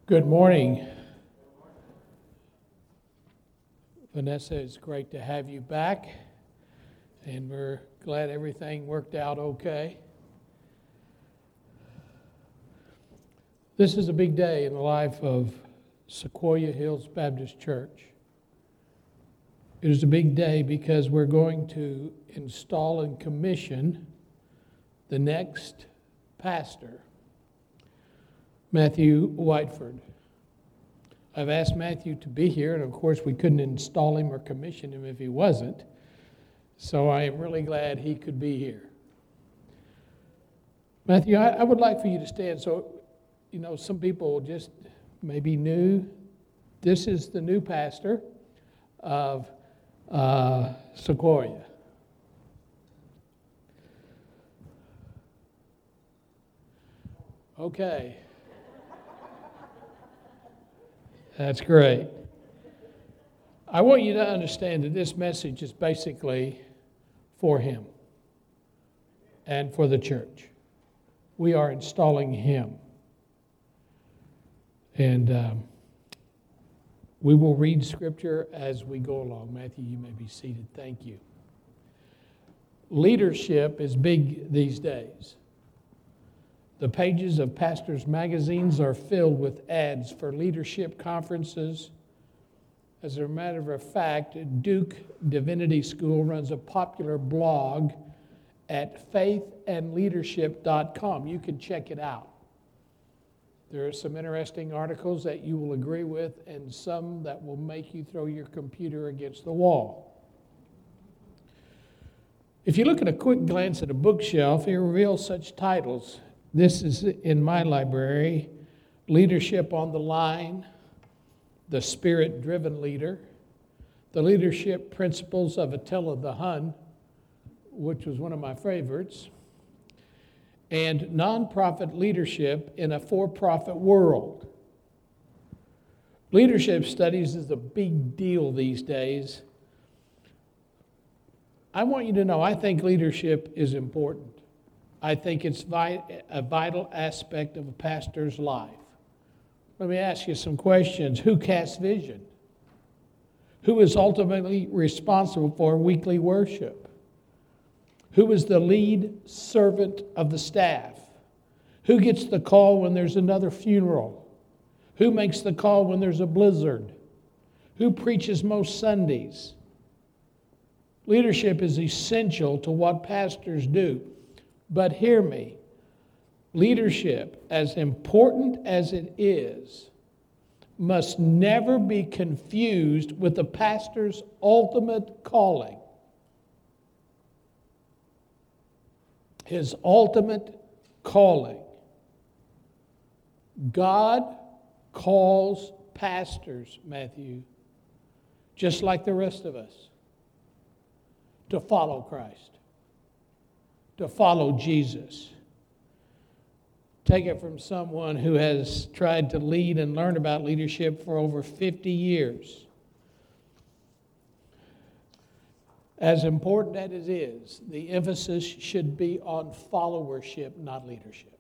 Good morning. Vanessa, it's great to have you back, and we're glad everything worked out okay. This is a big day in the life of Sequoia Hills Baptist Church. It is a big day because we're going to install and commission the next pastor, Matthew Whiteford. I've asked Matthew to be here, and of course we couldn't install him or commission him if he wasn't. So I am really glad he could be here. Matthew, I would like for you to stand. So, some people just maybe new. This is the new pastor of Sequoia. Okay. That's great. I want you to understand that this message is basically for him and for the church. We are installing him. And we will read scripture as we go along. Matthew, you may be seated. Thank you. Leadership is big these days. The pages of pastors' magazines are filled with ads for leadership conferences. As a matter of fact, Duke Divinity School runs a popular blog at faithandleadership.com. You can check it out. There are some interesting articles that you will agree with and some that will make you throw your computer against the wall. If you look at a quick glance at a bookshelf, it reveals such titles. This is in my library: Leadership on the Line, The Spirit-Driven Leader, The Leadership Principles of Attila the Hun, which was one of my favorites, and Nonprofit Leadership in a For-Profit World. Leadership studies is a big deal these days. I want you to know, I think leadership is important. I think it's a vital aspect of a pastor's life. Let me ask you some questions. Who casts vision? Who is ultimately responsible for weekly worship? Who is the lead servant of the staff? Who gets the call when there's another funeral? Who makes the call when there's a blizzard? Who preaches most Sundays? Leadership is essential to what pastors do. But hear me, leadership, as important as it is, must never be confused with the pastor's ultimate calling. His ultimate calling. God calls pastors, Matthew, just like the rest of us, to follow Christ, to follow Jesus. Take it from someone who has tried to lead and learn about leadership for over 50 years. As important as it is, the emphasis should be on followership, not leadership.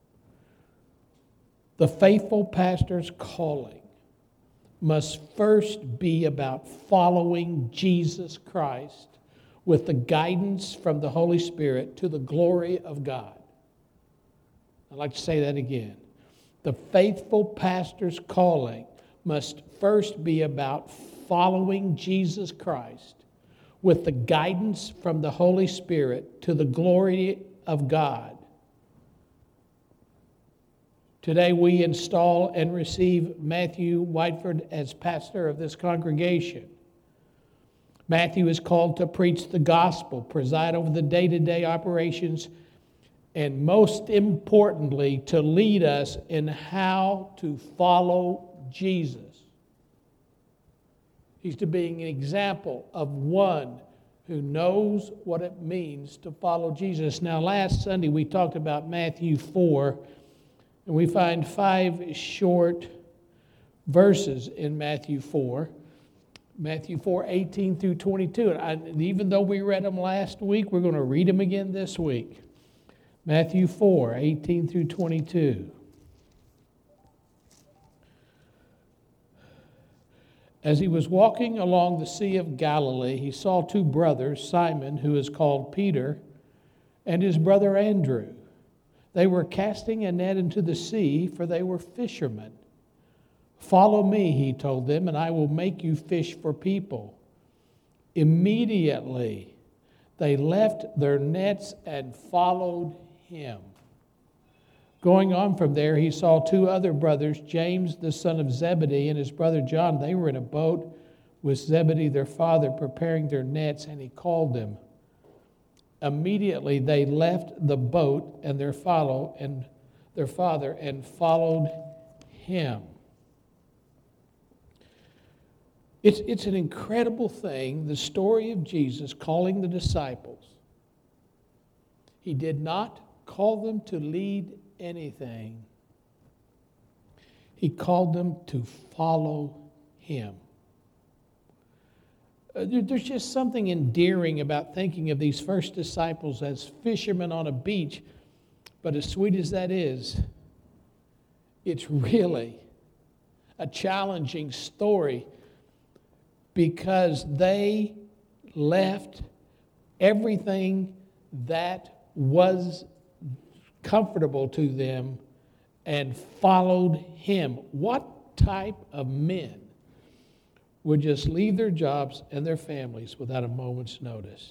The faithful pastor's calling must first be about following Jesus Christ with the guidance from the Holy Spirit to the glory of God. I'd like to say that again. The faithful pastor's calling must first be about following Jesus Christ with the guidance from the Holy Spirit to the glory of God. Today we install and receive Matthew Whiteford as pastor of this congregation. Matthew is called to preach the gospel, preside over the day-to-day operations, and most importantly, to lead us in how to follow Jesus. He's to be an example of one who knows what it means to follow Jesus. Now, last Sunday we talked about Matthew 4, and we find 5 short verses in Matthew 4. Matthew 4, 18 through 22. And even though we read them last week, we're going to read them again this week. Matthew 4, 18 through 22. As he was walking along the Sea of Galilee, he saw two brothers, Simon, who is called Peter, and his brother Andrew. They were casting a net into the sea, for they were fishermen. "Follow me," he told them, "and I will make you fish for people." Immediately, they left their nets and followed him. Going on from there, he saw two other brothers, James the son of Zebedee and his brother John. They were in a boat with Zebedee their father, preparing their nets, and he called them. Immediately they left the boat and their father and followed him. It's an incredible thing, the story of Jesus calling the disciples. He did not call them to lead anything. He called them to follow him. There's just something endearing about thinking of these first disciples as fishermen on a beach, but as sweet as that is, it's really a challenging story because they left everything that was comfortable to them and followed him. What type of men would just leave their jobs and their families without a moment's notice?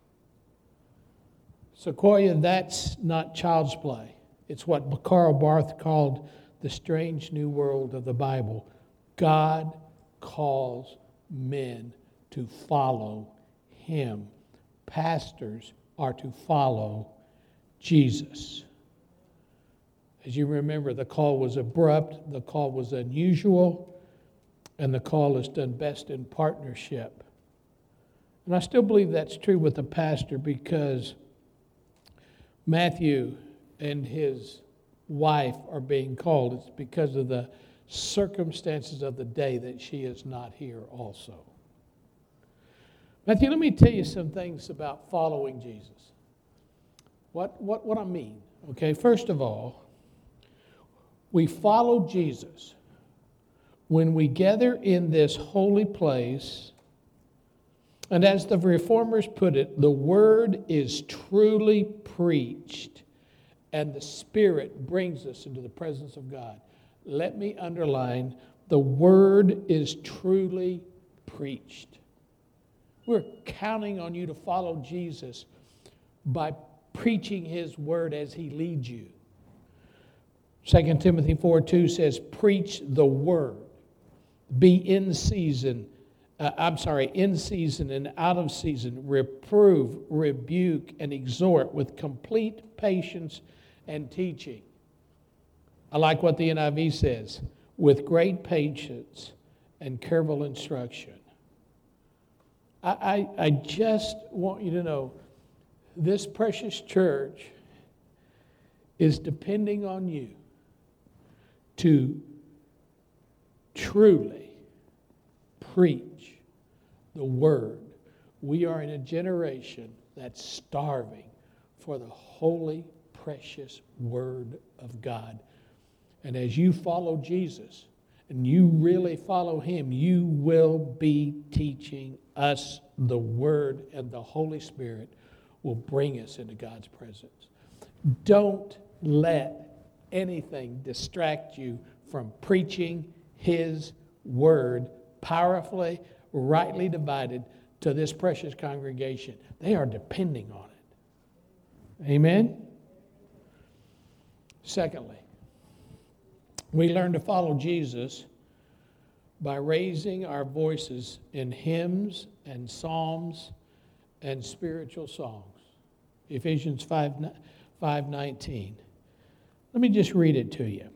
Sequoia, that's not child's play. It's what Karl Barth called the strange new world of the Bible. God calls men to follow him. Pastors are to follow Jesus. As you remember, the call was abrupt, the call was unusual, and the call is done best in partnership. And I still believe that's true with the pastor because Matthew and his wife are being called. It's because of the circumstances of the day that she is not here also. Matthew, let me tell you some things about following Jesus. What I mean, okay? First of all, we follow Jesus when we gather in this holy place, and as the Reformers put it, the word is truly preached, and the Spirit brings us into the presence of God. Let me underline, the word is truly preached. We're counting on you to follow Jesus by preaching his word as he leads you. 2 Timothy 4:2 says, preach the word. Be in season and out of season. Reprove, rebuke, and exhort with complete patience and teaching. I like what the NIV says, with great patience and careful instruction. I just want you to know, this precious church is depending on you to truly preach the word. We are in a generation that's starving for the holy, precious word of God. And as you follow Jesus and you really follow him, you will be teaching us the word, and the Holy Spirit will bring us into God's presence. Don't let anything distract you from preaching his word powerfully, rightly divided to this precious congregation. They are depending on it. Amen? Secondly, we learn to follow Jesus by raising our voices in hymns and psalms and spiritual songs. Ephesians 5:19. Let me just read it to you.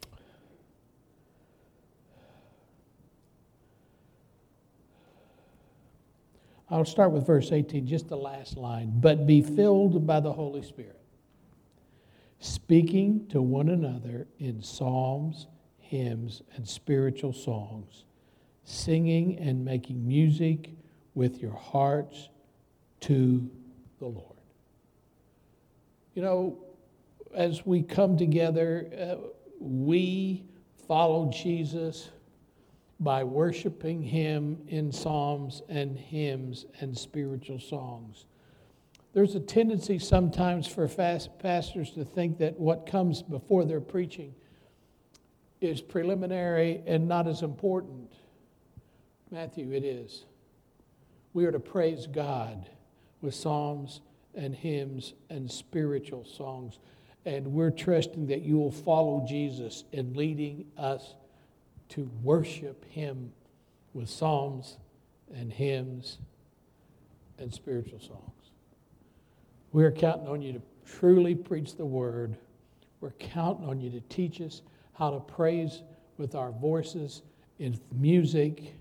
I'll start with verse 18, just the last line. But be filled by the Holy Spirit, speaking to one another in psalms, hymns, and spiritual songs, singing and making music with your hearts to the Lord. You know, as we come together, we follow Jesus by worshiping Him in psalms and hymns and spiritual songs. There's a tendency sometimes for pastors to think that what comes before their preaching is preliminary and not as important. Matthew, it is. We are to praise God with psalms and hymns and spiritual songs. And we're trusting that you will follow Jesus in leading us to worship Him with psalms and hymns and spiritual songs. We're counting on you to truly preach the word. We're counting on you to teach us how to praise with our voices in music.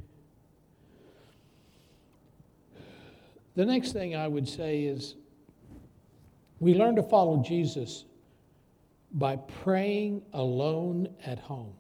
The next thing I would say is we learn to follow Jesus by praying alone at home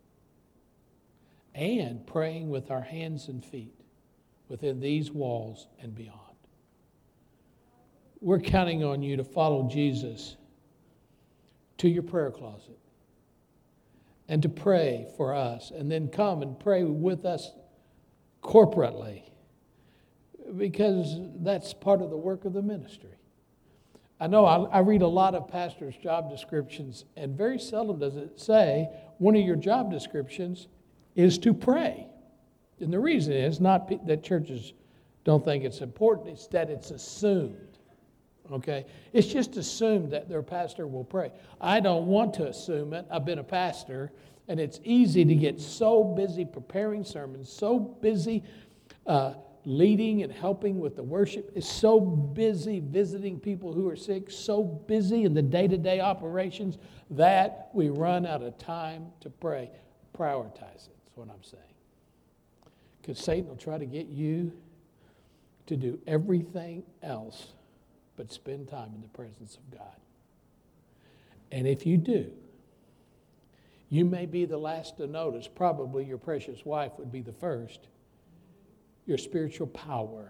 and praying with our hands and feet within these walls and beyond. We're counting on you to follow Jesus to your prayer closet and to pray for us, and then come and pray with us corporately, because that's part of the work of the ministry. I know I read a lot of pastors' job descriptions, and very seldom does it say one of your job descriptions is to pray. And the reason is not that churches don't think it's important, it's that it's assumed. Okay? It's just assumed that their pastor will pray. I don't want to assume it. I've been a pastor, and it's easy to get so busy preparing sermons, so busy leading and helping with the worship, is so busy visiting people who are sick, so busy in the day-to-day operations that we run out of time to pray. Prioritize it, that's what I'm saying. Because Satan will try to get you to do everything else but spend time in the presence of God. And if you do, you may be the last to notice. Probably your precious wife would be the first. Your spiritual power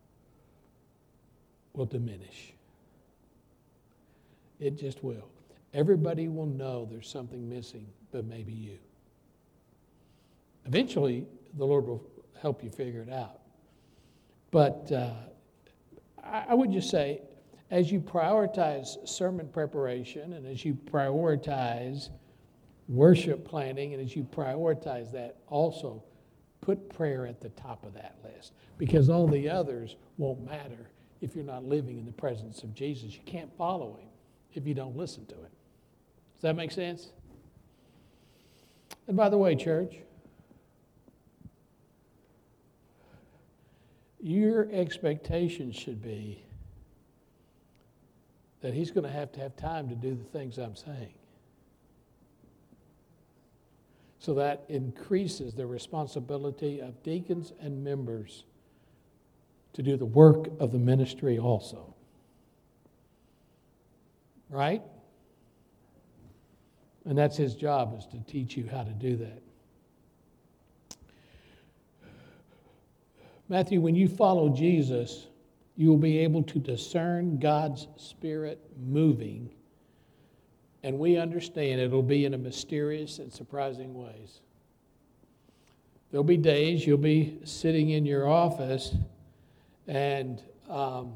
will diminish. It just will. Everybody will know there's something missing, but maybe you. Eventually, the Lord will help you figure it out. But I would just say, as you prioritize sermon preparation, and as you prioritize worship planning, and as you prioritize that, also put prayer at the top of that list, because all the others won't matter if you're not living in the presence of Jesus. You can't follow Him if you don't listen to Him. Does that make sense? And by the way, church, your expectation should be that He's going to have time to do the things I'm saying. So that increases the responsibility of deacons and members to do the work of the ministry also. Right? And that's His job, is to teach you how to do that. Matthew, when you follow Jesus, you will be able to discern God's Spirit moving. And we understand it'll be in a mysterious and surprising ways. There'll be days you'll be sitting in your office and God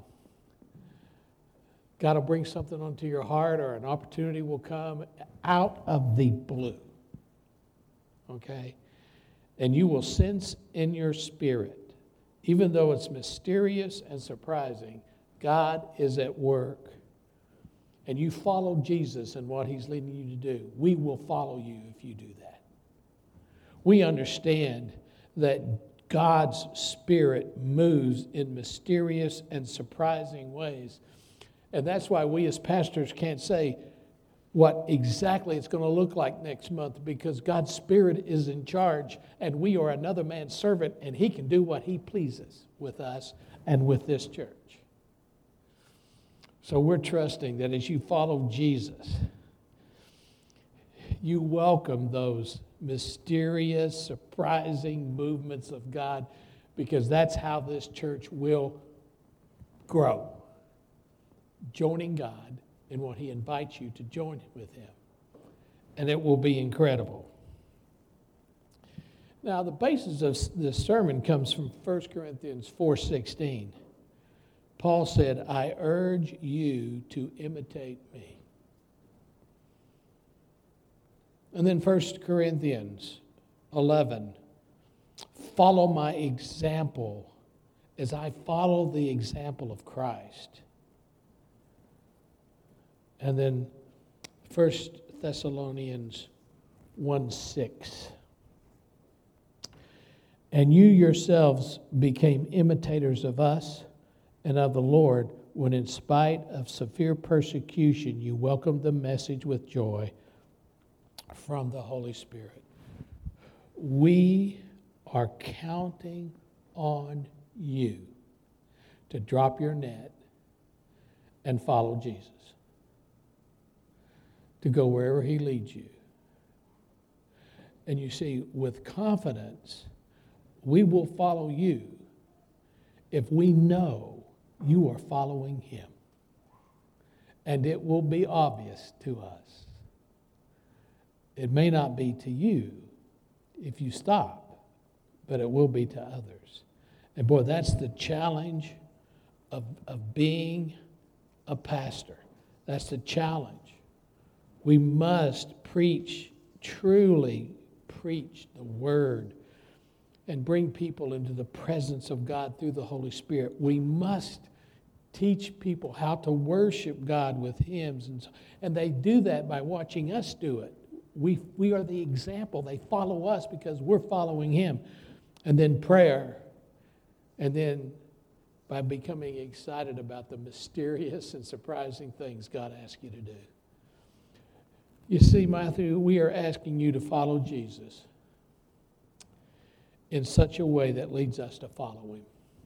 will bring something onto your heart, or an opportunity will come out of the blue. Okay? And you will sense in your spirit, even though it's mysterious and surprising, God is at work. And you follow Jesus and what He's leading you to do. We will follow you if you do that. We understand that God's Spirit moves in mysterious and surprising ways. And that's why we as pastors can't say what exactly it's going to look like next month, because God's Spirit is in charge and we are another man's servant, and He can do what He pleases with us and with this church. So we're trusting that as you follow Jesus, you welcome those mysterious, surprising movements of God, because that's how this church will grow. Joining God in what He invites you to join with Him. And it will be incredible. Now, the basis of this sermon comes from 1 Corinthians 4:16. Paul said, I urge you to imitate me. And then 1 Corinthians 11, follow my example as I follow the example of Christ. And then 1 Thessalonians 1:6. And you yourselves became imitators of us and of the Lord when in spite of severe persecution you welcomed the message with joy from the Holy Spirit. We are counting on you to drop your net and follow Jesus, to go wherever he leads you. And you see, with confidence, we will follow you if we know you are following him. And it will be obvious to us. It may not be to you if you stop, but it will be to others. And boy, that's the challenge of being a pastor. That's the challenge. We must truly preach the word and bring people into the presence of God through the Holy Spirit. We must teach people how to worship God with hymns. And they do that by watching us do it. We are the example. They follow us because we're following him. And then prayer. And then by becoming excited about the mysterious and surprising things God asks you to do. You see, Matthew, we are asking you to follow Jesus in such a way that leads us to follow him.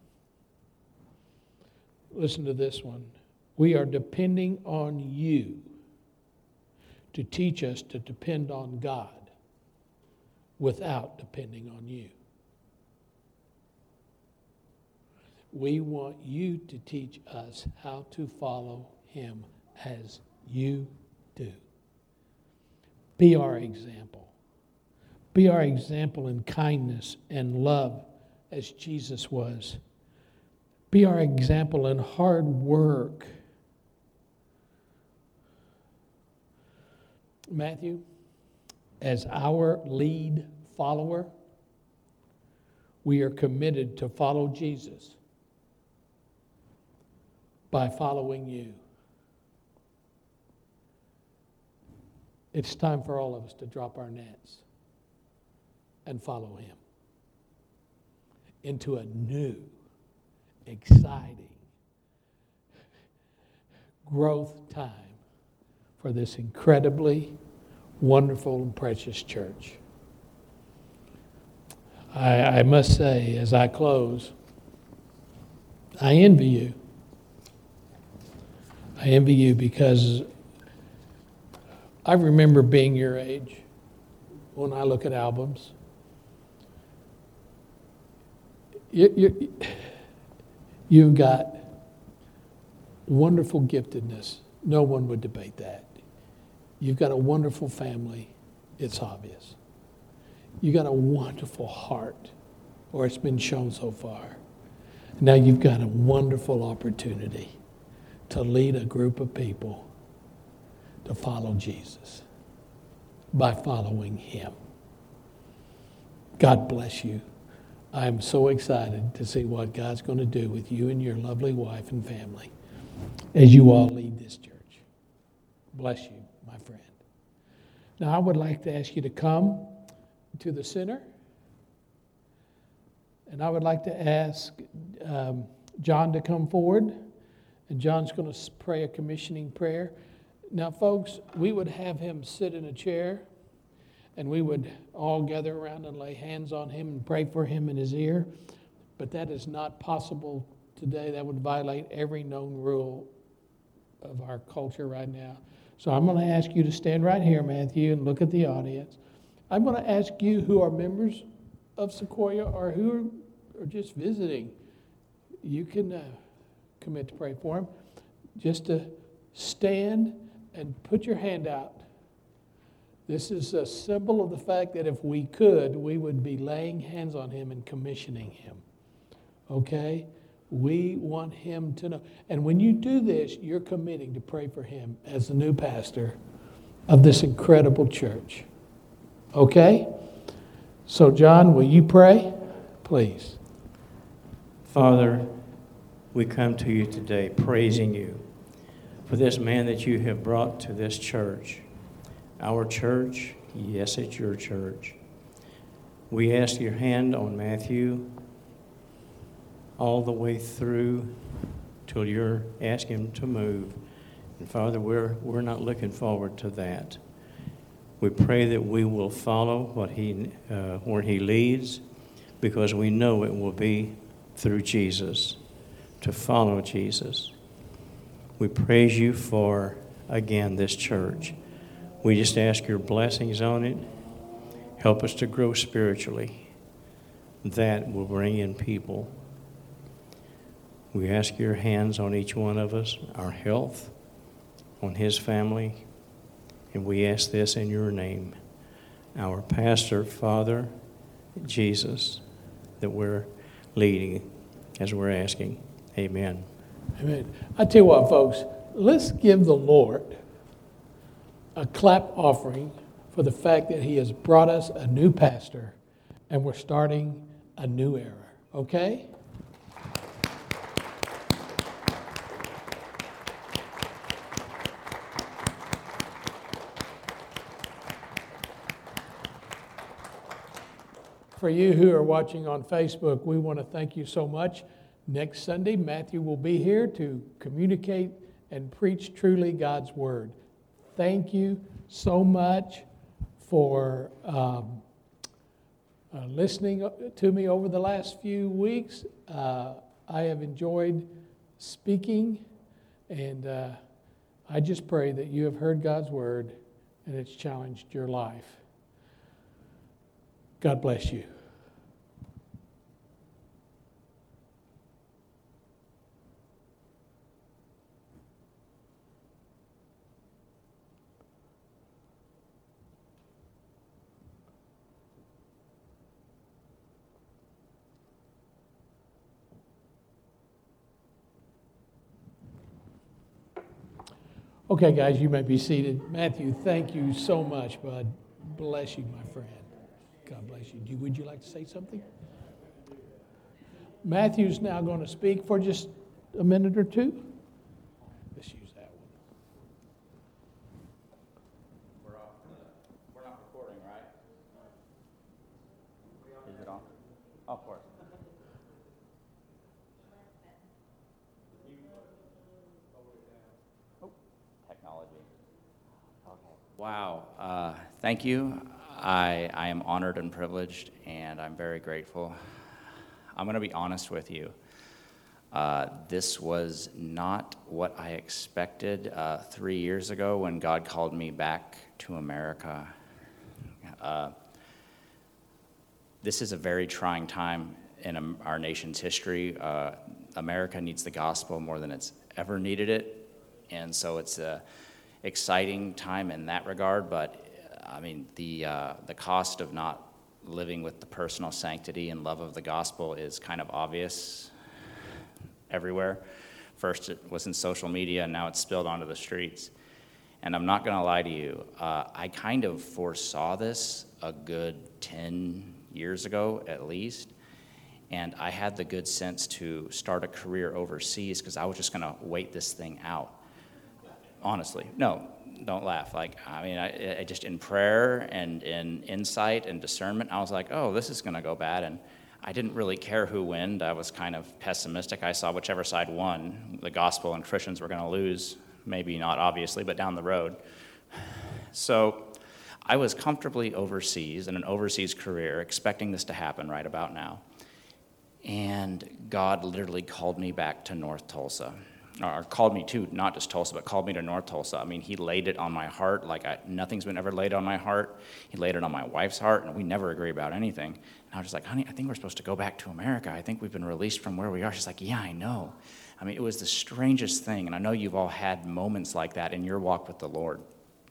Listen to this one. We are depending on you to teach us to depend on God without depending on you. We want you to teach us how to follow him as you do. Be our example. Be our example in kindness and love as Jesus was. Be our example in hard work. Matthew, as our lead follower, we are committed to follow Jesus by following you. It's time for all of us to drop our nets and follow him into a new, exciting growth time for this incredibly wonderful and precious church. I must say, as I close, I envy you. I envy you because I remember being your age when I look at albums. You've got wonderful giftedness. No one would debate that. You've got a wonderful family. It's obvious. You've got a wonderful heart, or it's been shown so far. Now you've got a wonderful opportunity to lead a group of people to follow Jesus by following him. God bless you. I'm so excited to see what God's going to do with you and your lovely wife and family as you all lead this church. Bless you, my friend. Now, I would like to ask you to come to the center. And I would like to ask John to come forward. And John's going to pray a commissioning prayer. Now, folks, we would have him sit in a chair, and we would all gather around and lay hands on him and pray for him in his ear. But that is not possible today. That would violate every known rule of our culture right now. So I'm going to ask you to stand right here, Matthew, and look at the audience. I'm going to ask you who are members of Sequoia or who are just visiting. You can commit to pray for him. Just to stand and put your hand out This is a symbol of the fact that if we could, we would be laying hands on him and commissioning him. Okay? We want him to know. And when you do this, you're committing to pray for him as the new pastor of this incredible church. Okay? So, John, will you pray? Please. Father, we come to you today praising you for this man that you have brought to this church. Our church, yes, it's your church. We ask your hand on Matthew all the way through till you're asking him to move. And Father, we're not looking forward to that. We pray that we will follow where he leads, because we know it will be through Jesus, to follow Jesus. We praise you for, again, this church. We just ask your blessings on it. Help us to grow spiritually. That will bring in people. We ask your hands on each one of us, our health, on his family, and we ask this in your name. Our pastor, Father, Jesus, that we're leading as we're asking. Amen. Amen. I tell you what, folks, let's give the Lord a clap offering for the fact that he has brought us a new pastor and we're starting a new era. Okay? For you who are watching on Facebook, we want to thank you so much. Next Sunday, Matthew will be here to communicate and preach truly God's Word. Thank you so much for listening to me over the last few weeks. I have enjoyed speaking, and I just pray that you have heard God's Word and it's challenged your life. God bless you. Okay, guys, you may be seated. Matthew, thank you so much, bud. Bless you, my friend. God bless you. Would you like to say something? Matthew's now going to speak for just a minute or two. Let's use that one. We're not recording, right? Is it on? Oh, of course. Oh, technology. Okay. Wow. Thank you. I am honored and privileged, and I'm very grateful. I'm going to be honest with you. This was not what I expected 3 years ago when God called me back to America. This is a very trying time in our nation's history. America needs the gospel more than it's ever needed it, and so it's an exciting time in that regard, but I mean, the cost of not living with the personal sanctity and love of the gospel is kind of obvious everywhere. First it was in social media, and now it's spilled onto the streets. And I'm not going to lie to you, I kind of foresaw this a good 10 years ago at least, and I had the good sense to start a career overseas because I was just going to wait this thing out. Honestly, no. Don't laugh. I just in prayer and in insight and discernment, I was like, oh, this is going to go bad. And I didn't really care who won. I was kind of pessimistic. I saw whichever side won, the gospel and Christians were going to lose. Maybe not obviously, but down the road. So I was comfortably overseas in an overseas career, expecting this to happen right about now. And God literally called me back to North Tulsa. Or called me to, not just Tulsa, but called me to North Tulsa. I mean, he laid it on my heart like nothing's been ever laid on my heart. He laid it on my wife's heart, and we never agree about anything. And I was just like, honey, I think we're supposed to go back to America. I think we've been released from where we are. She's like, yeah, I know. I mean, it was the strangest thing, and I know you've all had moments like that in your walk with the Lord.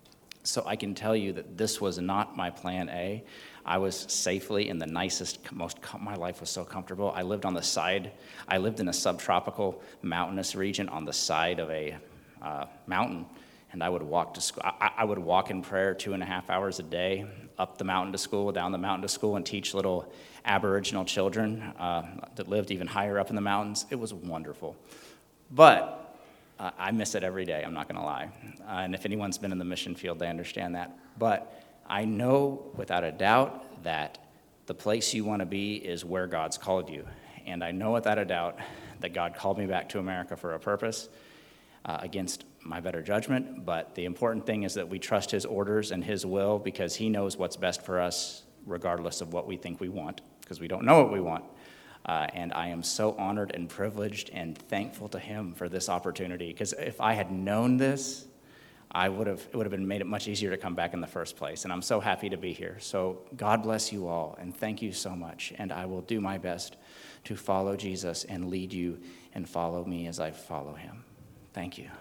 So I can tell you that this was not my plan A. I was safely in the nicest, my life was so comfortable. I lived in a subtropical mountainous region on the side of a mountain, and I would walk to school. I would walk in prayer 2.5 hours a day, up the mountain to school, down the mountain to school, and teach little Aboriginal children that lived even higher up in the mountains. It was wonderful. But I miss it every day, I'm not going to lie. And if anyone's been in the mission field, they understand that. But I know without a doubt that the place you want to be is where God's called you. And I know without a doubt that God called me back to America for a purpose, against my better judgment. But the important thing is that we trust his orders and his will, because he knows what's best for us regardless of what we think we want, because we don't know what we want. And I am so honored and privileged and thankful to him for this opportunity, because if I had known this, it would have made it much easier to come back in the first place. And I'm so happy to be here. So God bless you all, and thank you so much. And I will do my best to follow Jesus and lead you and follow me as I follow him. Thank you.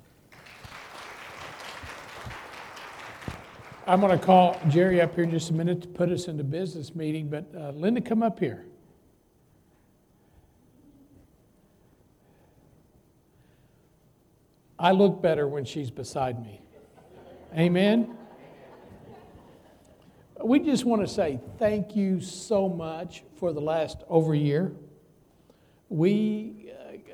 I'm going to call Jerry up here in just a minute to put us into business meeting, but Linda, come up here. I look better when she's beside me. Amen? We just want to say thank you so much for the last over a year. We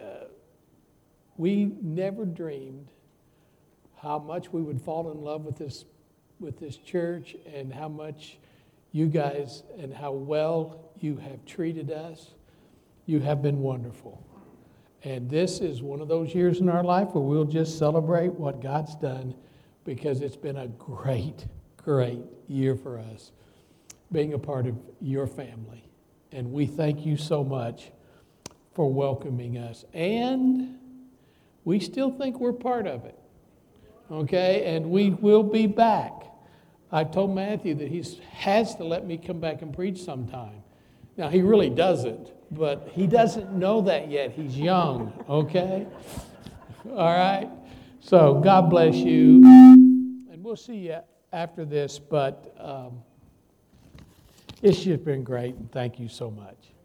never dreamed how much we would fall in love with this church, and how much you guys and how well you have treated us. You have been wonderful. And this is one of those years in our life where we'll just celebrate what God's done, because it's been a great, great year for us being a part of your family. And we thank you so much for welcoming us. And we still think we're part of it. Okay? And we will be back. I told Matthew that he has to let me come back and preach sometime. Now, he really doesn't, but he doesn't know that yet. He's young, okay? All right? So God bless you. And we'll see you after this, but it's just been great, and thank you so much.